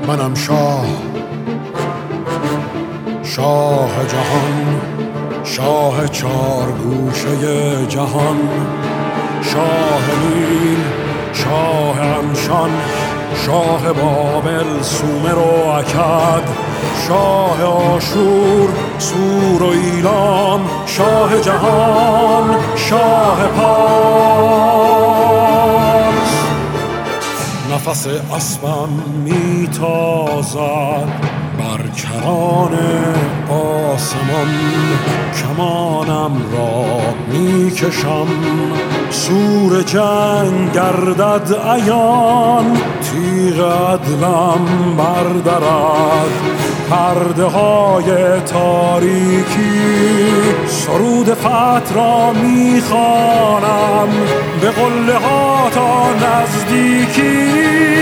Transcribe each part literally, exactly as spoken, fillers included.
منم شاه، شاه جهان، شاه چار گوشه جهان، شاه نیل، شاه انشان، شاه بابل، سومر و اکد، شاه آشور، سور و ایلام، شاه جهان، شاه پارس. نفس اسبم میتازد بر کران آسمان، کمانم را میکشم، سور جنگ گردد عیان، تیغ عدلم بردرد پرده های تاریکی، سرود فتح را میخوانم به قله ها تا نزدیکی.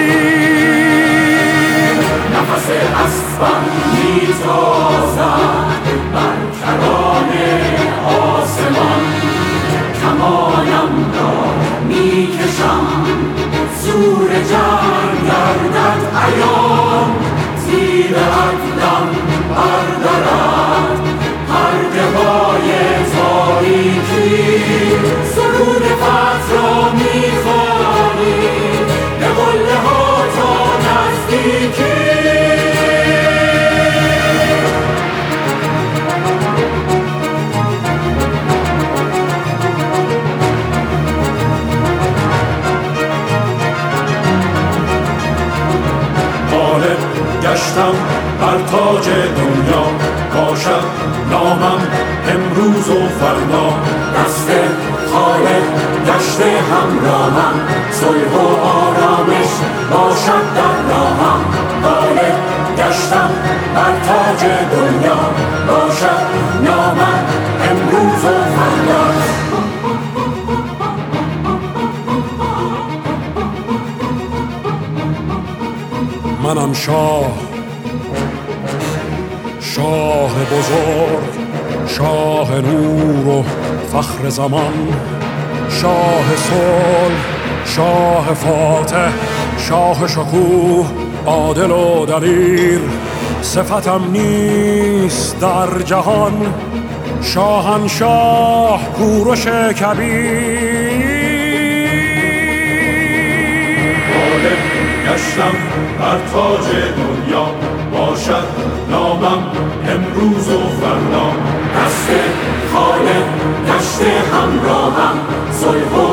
نفس اسبم میتازد بر کران آسمان، کمانم را میکشم، زور جنگ گردد عیان، تیر عدلم بردرد پرده های تاریکی، سرود فتح را میخوانیم به قله ها تا نزدیکی. گشتم بر تاج دنیا، باشد نامم امروز و فردا، دست خالق گشته همراهم، صلح و آرامش باشد در راهم. غالب گشتم بر تاج دنیا، باشد نامم امروز و فردا. منم شاه، شاه بزرگ، شاه نور و فخر زمان، شاه صلح، شاه فاتح، شاه شکوه، عادل و دلیر، صفتم نیست در جهان، شاهنشاه کوروش کبیر. گشتم بر تاج دنیا، باشد نامم امروز و فردا، دست خالق گشته همراهم، صلح و